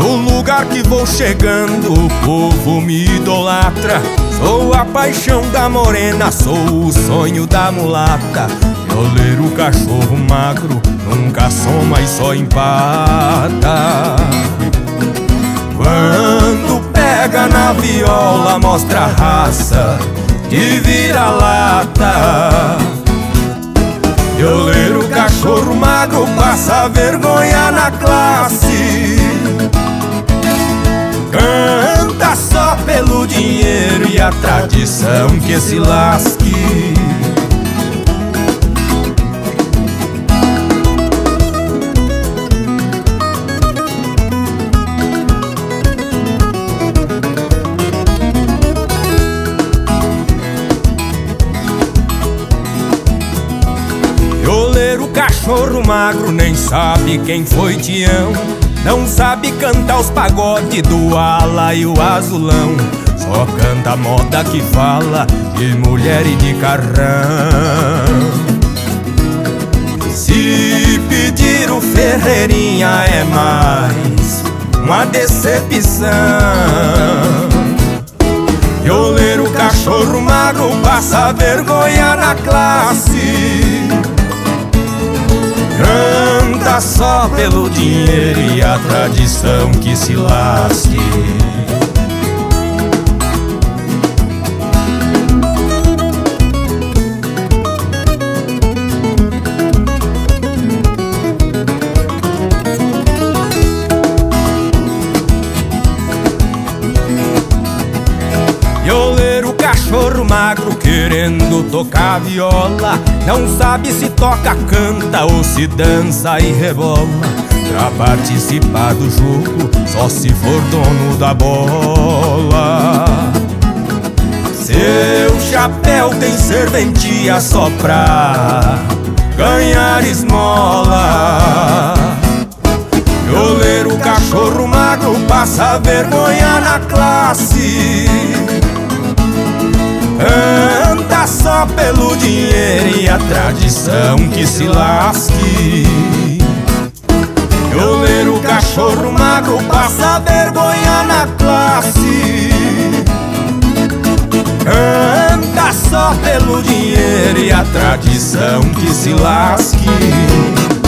No lugar que vou chegando, o povo me idolatra. Sou a paixão da morena, sou o sonho da mulata. Violeiro, cachorro magro, nunca soma e só empata. Quando pega na viola, mostra a raça de vira-lata. Violeiro, cachorro magro, passa vergonha na classe. Canta só pelo dinheiro e a tradição que se lasque. Violeiro, cachorro magro, nem sabe quem foi Tião. Não sabe cantar os pagodes do ala e o azulão. Só canta a moda que fala de mulher e de carrão. Se pedir o Ferreirinha é mais uma decepção. Violeiro, cachorro magro, passa vergonha na classe. Canta só pelo dinheiro e a tradição que se lasque. Violeiro, cachorro magro, querendo tocar viola. Não sabe se toca, canta ou se dança e rebola. Pra participar do jogo, só se for dono da bola. Seu chapéu tem serventia só pra ganhar esmola. Violeiro, cachorro magro, passa vergonha na classe. Canta só pelo dinheiro e a tradição que se lasque. Violeiro, cachorro magro, passa vergonha na classe. Canta só pelo dinheiro e a tradição que se lasque.